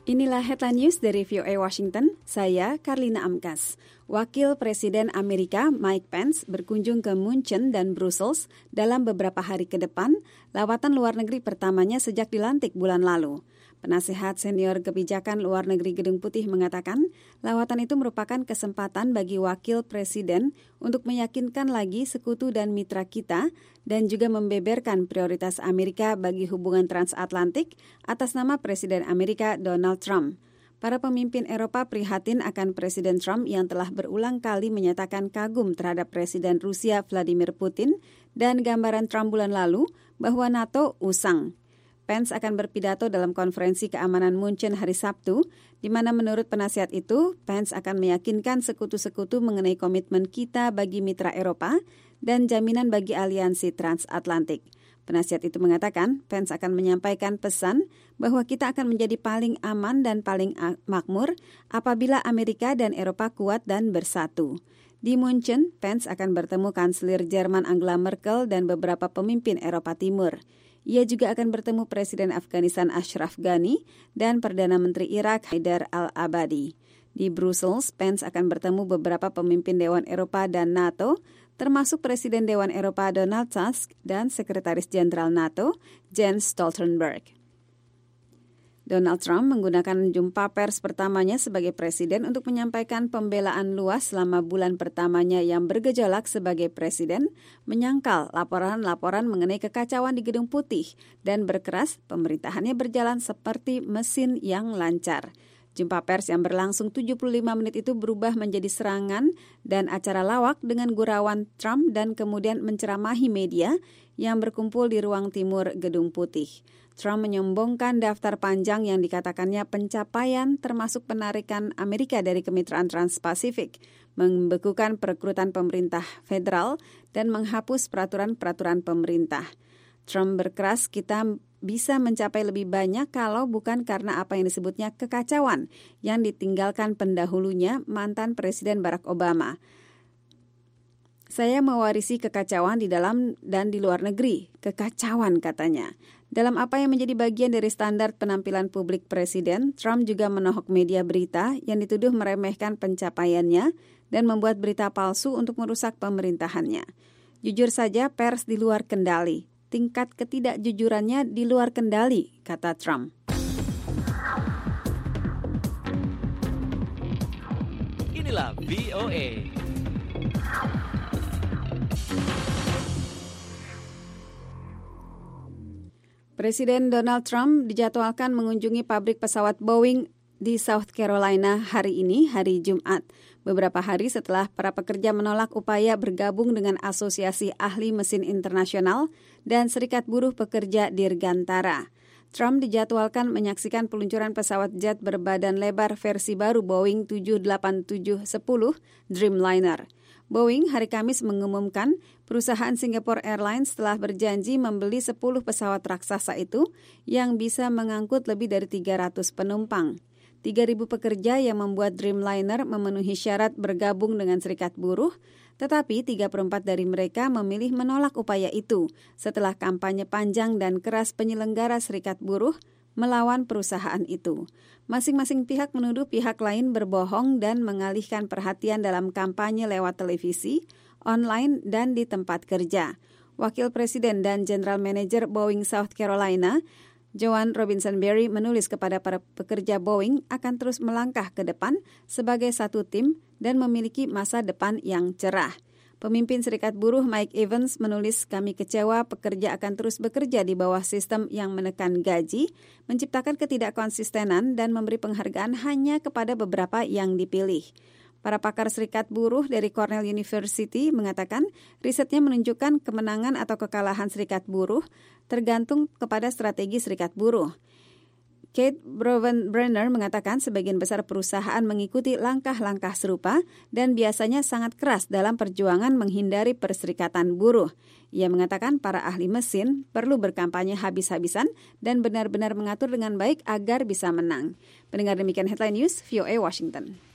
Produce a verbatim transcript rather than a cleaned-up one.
Inilah headline news dari V O A Washington, saya Karlina Amkas. Wakil Presiden Amerika Mike Pence berkunjung ke Munchen dan Brussels dalam beberapa hari ke depan, lawatan luar negeri pertamanya sejak dilantik bulan lalu. Penasehat senior kebijakan luar negeri Gedung Putih mengatakan, lawatan itu merupakan kesempatan bagi wakil presiden untuk meyakinkan lagi sekutu dan mitra kita dan juga membeberkan prioritas Amerika bagi hubungan transatlantik atas nama Presiden Amerika Donald Trump. Para pemimpin Eropa prihatin akan Presiden Trump yang telah berulang kali menyatakan kagum terhadap Presiden Rusia Vladimir Putin dan gambaran Trump bulan lalu bahwa NATO usang. Pence akan berpidato dalam konferensi keamanan Munchen hari Sabtu, di mana menurut penasihat itu, Pence akan meyakinkan sekutu-sekutu mengenai komitmen kita bagi mitra Eropa dan jaminan bagi aliansi transatlantik. Penasihat itu mengatakan, Pence akan menyampaikan pesan bahwa kita akan menjadi paling aman dan paling makmur apabila Amerika dan Eropa kuat dan bersatu. Di Munchen, Pence akan bertemu Kanselir Jerman Angela Merkel dan beberapa pemimpin Eropa Timur. Ia juga akan bertemu Presiden Afghanistan Ashraf Ghani dan Perdana Menteri Irak Haidar al-Abadi. Di Brussels, Pence akan bertemu beberapa pemimpin Dewan Eropa dan NATO, termasuk Presiden Dewan Eropa Donald Tusk dan Sekretaris Jenderal NATO Jens Stoltenberg. Donald Trump menggunakan jumpa pers pertamanya sebagai presiden untuk menyampaikan pembelaan luas selama bulan pertamanya yang bergejolak sebagai presiden, menyangkal laporan-laporan mengenai kekacauan di Gedung Putih dan berkeras pemerintahannya berjalan seperti mesin yang lancar. Jumpa pers yang berlangsung tujuh puluh lima menit itu berubah menjadi serangan dan acara lawak dengan gurauan Trump dan kemudian menceramahi media yang berkumpul di ruang timur Gedung Putih. Trump menyombongkan daftar panjang yang dikatakannya pencapaian termasuk penarikan Amerika dari kemitraan Trans-Pasifik, membekukan perekrutan pemerintah federal, dan menghapus peraturan-peraturan pemerintah. Trump berkeras kita bisa mencapai lebih banyak kalau bukan karena apa yang disebutnya kekacauan yang ditinggalkan pendahulunya mantan Presiden Barack Obama. Saya mewarisi kekacauan di dalam dan di luar negeri. Kekacauan katanya. Dalam apa yang menjadi bagian dari standar penampilan publik Presiden, Trump juga menohok media berita yang dituduh meremehkan pencapaiannya dan membuat berita palsu untuk merusak pemerintahannya. Jujur saja pers di luar kendali. Tingkat ketidakjujurannya di luar kendali, kata Trump. Inilah V O A. Presiden Donald Trump dijadwalkan mengunjungi pabrik pesawat Boeing di South Carolina hari ini, hari Jumat. Beberapa hari setelah para pekerja menolak upaya bergabung dengan Asosiasi Ahli Mesin Internasional dan Serikat Buruh Pekerja Dirgantara. Trump dijadwalkan menyaksikan peluncuran pesawat jet berbadan lebar versi baru Boeing tujuh delapan tujuh satu nol Dreamliner. Boeing hari Kamis mengumumkan perusahaan Singapore Airlines telah berjanji membeli sepuluh pesawat raksasa itu yang bisa mengangkut lebih dari tiga ratus penumpang. tiga ribu pekerja yang membuat Dreamliner memenuhi syarat bergabung dengan serikat buruh, tetapi tiga per empat dari mereka memilih menolak upaya itu setelah kampanye panjang dan keras penyelenggara serikat buruh melawan perusahaan itu. Masing-masing pihak menuduh pihak lain berbohong dan mengalihkan perhatian dalam kampanye lewat televisi, online, dan di tempat kerja. Wakil Presiden dan General Manager Boeing South Carolina, Joan Robinson Berry, menulis kepada para pekerja Boeing akan terus melangkah ke depan sebagai satu tim dan memiliki masa depan yang cerah. Pemimpin Serikat Buruh Mike Evans menulis, kami kecewa pekerja akan terus bekerja di bawah sistem yang menekan gaji, menciptakan ketidakkonsistenan dan memberi penghargaan hanya kepada beberapa yang dipilih. Para pakar Serikat Buruh dari Cornell University mengatakan risetnya menunjukkan kemenangan atau kekalahan Serikat Buruh tergantung kepada strategi Serikat Buruh. Kate Brenner mengatakan sebagian besar perusahaan mengikuti langkah-langkah serupa dan biasanya sangat keras dalam perjuangan menghindari perserikatan buruh. Ia mengatakan para ahli mesin perlu berkampanye habis-habisan dan benar-benar mengatur dengan baik agar bisa menang. Pendengar demikian Headline News, V O A Washington.